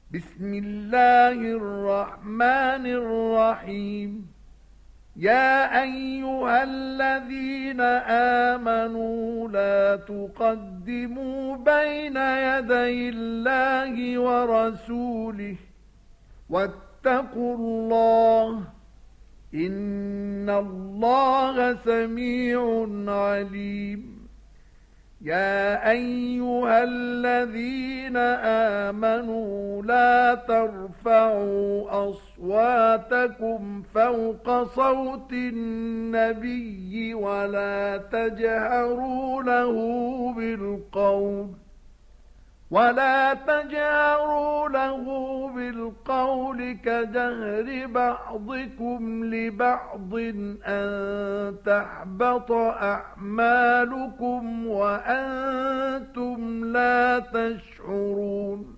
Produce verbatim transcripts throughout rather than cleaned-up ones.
بسم الله الرحمن الرحيم. يا أيها الذين آمنوا لا تقدموا بين يدي الله ورسوله واتقوا الله إن الله سميع عليم. يا أيها الذين آمنوا لا ترفعوا أصواتكم فوق صوت النبي ولا تجهروا له بالقول ولا تجهروا له بالقول كجهر بعضكم لبعض أن تحبط أعمالكم وأنتم لا تشعرون.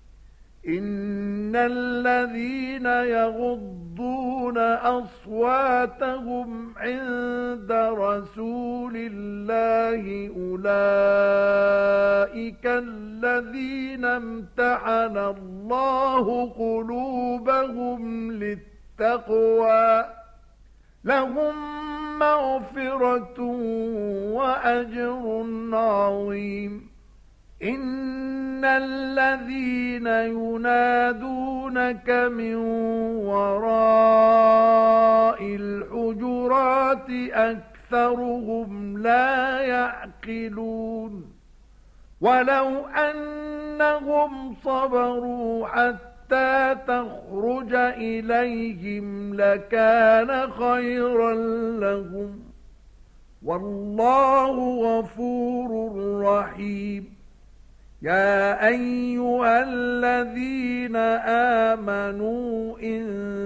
إن الذين يغضون أصواتهم عند رسول الله أولئك الذين امتحن الله قلوبهم للتقوى لهم مغفرة وأجر عظيم. إن الذين ينادونك من وراء الحجرات أكثرهم لا يعقلون. ولو أنهم صبروا حتى تخرج إليهم لكان خيرا لهم والله غفور رحيم. يا أيها الذين آمنوا إن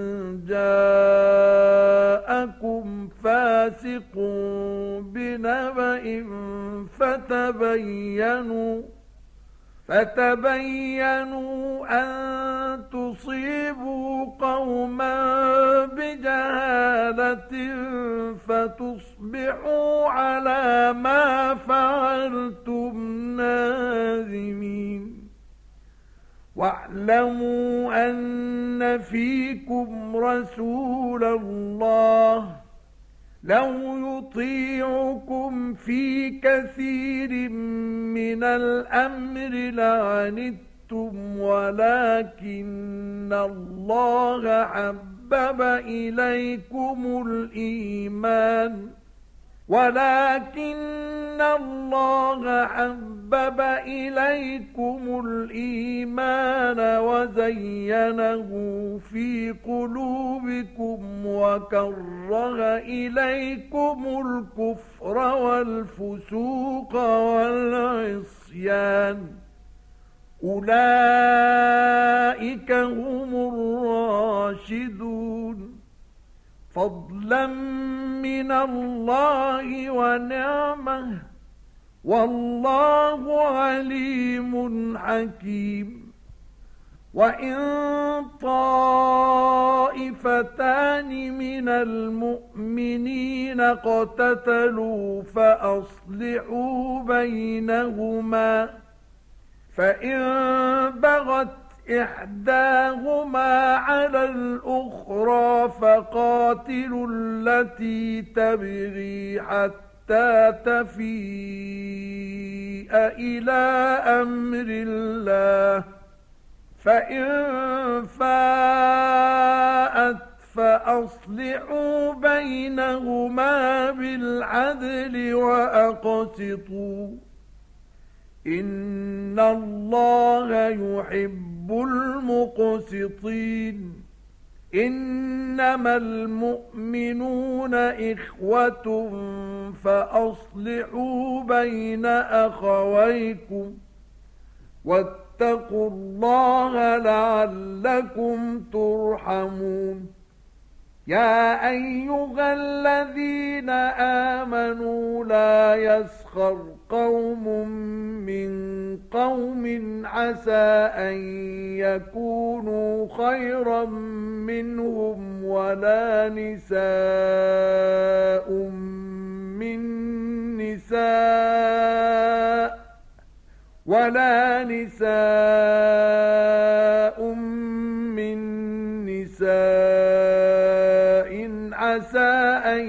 جاءكم فاسق بنبأ فتبينوا فتبينوا أن تصيبوا قوما بجهالة فتصبحوا على ما فعلتم نادمين. واعلموا أن فيكم رسول الله لو يطيعكم في كثير من الأمر لعنتم ولكن الله حبب إليكم الإيمان ولكن الله حبب إليكم الإيمان وزينه في قلوبكم وكره إليكم الكفر والفسوق والعصيان أولئك هم الراشدون فضلا من الله ونعمه والله عليم حكيم. وإن طائفتان من المؤمنين اقتتلوا فأصلحوا بينهما فإن بغت إحداهما على الأخرى فقاتلوا التي تبغي حتى تفيء إلى أمر الله فإن فاءت فأصلحوا بينهما بالعدل وأقسطوا إن الله يحب المقسطين. إنما المؤمنون إخوة فأصلحوا بين أخويكم واتقوا الله لعلكم ترحمون. يا أيها الذين آمنوا لا يسخر قوم من قوم عسى أن يكونوا خيرا منهم ولا نساء من نساء ولا نساء عسى أن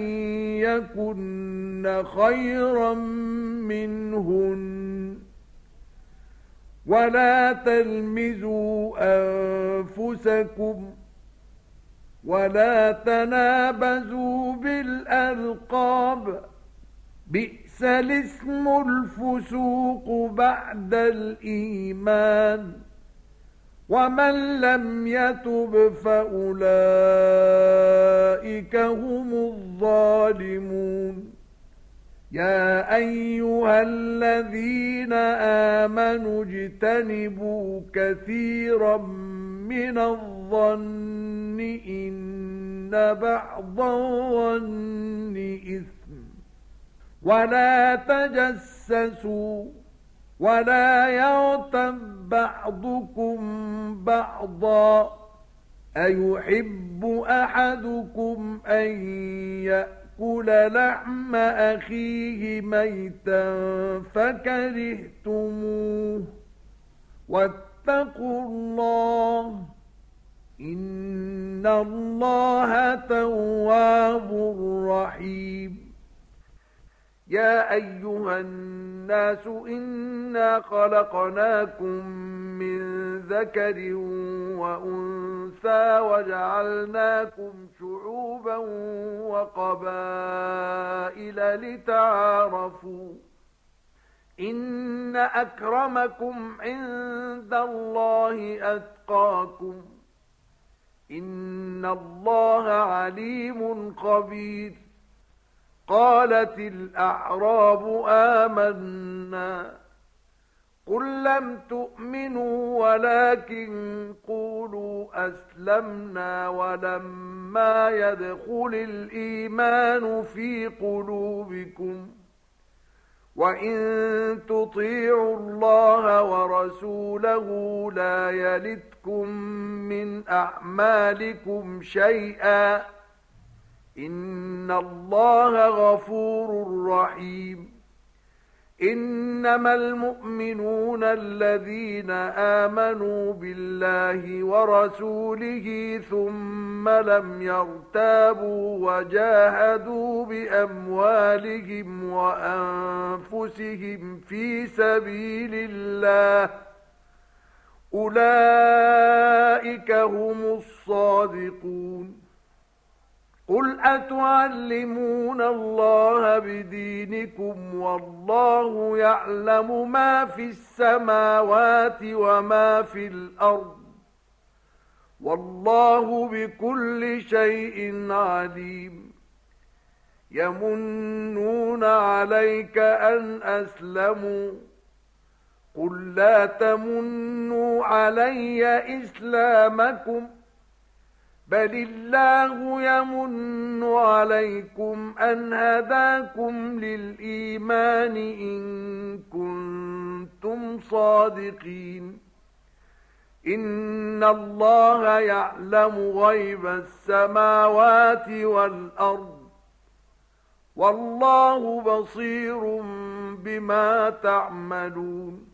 يكن خيرا منهن ولا تلمزوا أنفسكم ولا تنابزوا بالألقاب بئس الاسم الفسوق بعد الإيمان ومن لم يتب فأولئك هم الظالمون يا أيها الذين آمنوا اجتنبوا كثيرا من الظن إن بعض الظن إثم ولا تجسسوا ولا يغتب بعضكم بعضا أيحب أحدكم أن يأكل لحم أخيه ميتا فكرهتموه واتقوا الله إن الله تواب رحيم يا أيها الناس إنا خلقناكم من ذكر وأنثى وجعلناكم شعوبا وقبائل لتعارفوا إن أكرمكم عند الله أتقاكم إن الله عليم خبير قالت الأعراب آمنا قل لم تؤمنوا ولكن قولوا أسلمنا ولما يدخل الإيمان في قلوبكم وإن تطيعوا الله ورسوله لا يلتكم من أعمالكم شيئا إن الله غفور رحيم إنما المؤمنون الذين آمنوا بالله ورسوله ثم لم يرتابوا وجاهدوا بأموالهم وأنفسهم في سبيل الله أولئك هم الصادقون قل أتعلمون الله بدينكم والله يعلم ما في السماوات وما في الأرض والله بكل شيء عليم يمنون عليك أن أسلموا قل لا تمنوا علي إسلامكم بل الله يمن عليكم أن هداكم للإيمان إن كنتم صادقين إن الله يعلم غيب السماوات والأرض والله بصير بما تعملون